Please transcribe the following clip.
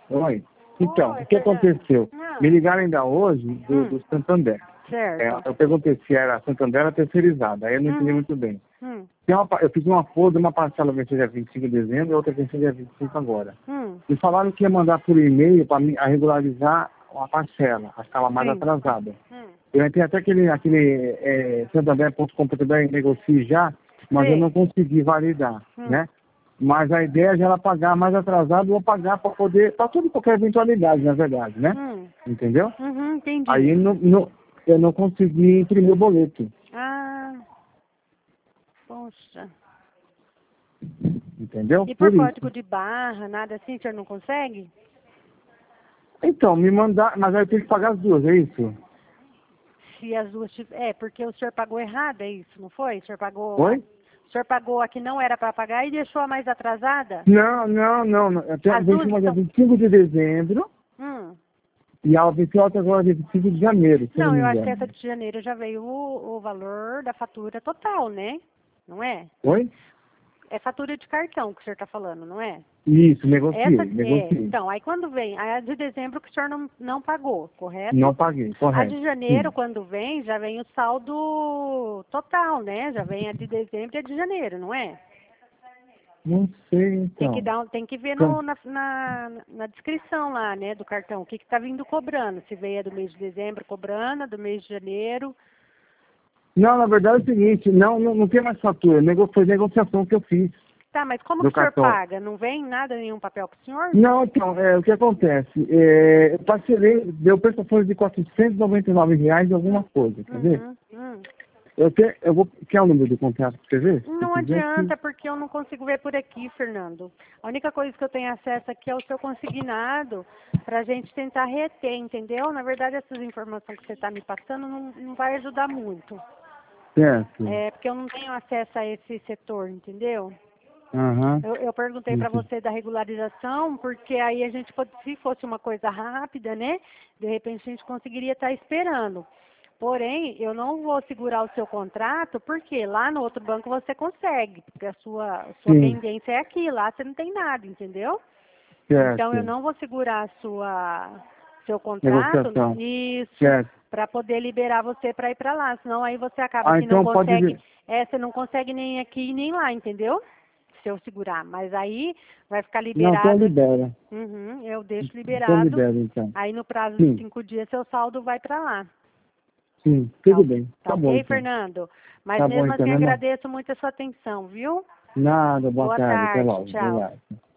Oi. Então, Oi, o que Fernando. aconteceu? Me ligaram ainda hoje do Santander. Certo. Eu perguntei se era Santander ou terceirizada, aí eu não entendi muito bem. Hum. Eu fiz uma folha, uma parcela venceu dia 25 de dezembro e outra venceu dia 25 agora. E falaram que ia mandar por e-mail para mim a regularizar uma parcela, acho que estava mais atrasada. Eu entrei até aquele santander.com.br e negociei já, mas eu não consegui validar, né? Mas a ideia já era pagar mais atrasado ou pagar para poder, para toda qualquer eventualidade, na verdade, né? Entendeu? Entendi. Aí eu não consegui imprimir o boleto. Ah, poxa. Entendeu? E por isso. código de barra, nada assim, o senhor não consegue? Então, me mandar, mas aí eu tenho que pagar as duas, é isso? Se as duas é, porque o senhor pagou errado, é isso, não foi? O senhor pagou Oi? o senhor pagou a que não era para pagar e deixou a mais atrasada? Não. Eu As venci duas uma dia estão... 25 de dezembro Hum. e ela venceu outra agora dia 25 de janeiro, se eu não Não, me eu acho que engano. essa de janeiro já veio o valor da fatura total, né? Não é? Oi? É fatura de cartão que o senhor está falando, não é? Isso, Essa, negociei. então, aí quando vem, a de dezembro que o senhor não pagou, correto? Não paguei, A correto. de janeiro, quando vem, já vem o saldo total, né? Já vem a de dezembro e a de janeiro, não é? Não sei, então. Tem que ver Então, na descrição lá, né, do cartão, o que está vindo cobrando. Se veio a do mês de dezembro cobrando, a do mês de janeiro. Não, na verdade é o seguinte, não tem mais fatura, foi negociação que eu fiz Tá, mas como que do o senhor cartão. paga? Não vem nada, nenhum papel pro senhor? Não, então, o que acontece? Eu parcelei, deu prestações de R$ 499 e alguma coisa, quer ver? Quer o número do contrato pra você ver? Se Não quiser, sim. adianta, porque eu não consigo ver por aqui, Fernando. A única coisa que eu tenho acesso aqui é o seu consignado, para a gente tentar reter, entendeu? Na verdade, essas informações que você está me passando não vai ajudar muito. Certo. É, porque eu não tenho acesso a esse setor, entendeu? Aham. Eu perguntei para você da regularização, porque aí a gente, se fosse uma coisa rápida, né? De repente a gente conseguiria estar esperando. Porém, eu não vou segurar o seu contrato, porque lá no outro banco você consegue, porque a sua pendência é aqui, lá você não tem nada, entendeu? Então eu Certo. não vou segurar seu contrato, Negociação. isso, Certo. para poder liberar você para ir para lá, senão aí você acaba que não Então pode consegue, ver. você não consegue nem aqui nem lá, entendeu? Se eu segurar, mas aí vai ficar Não, então liberado. libera. Eu deixo Então liberado. libera, então. Aí no prazo de Sim, 5 dias seu saldo vai para lá. sim, Tá, tudo bem. tá Tá bom, ok, então. Fernando? Mas Tá bom, mesmo então, assim né, irmão? agradeço muito a sua atenção, viu? Nada, boa Boa tarde, até tarde, logo. tchau. Obrigado.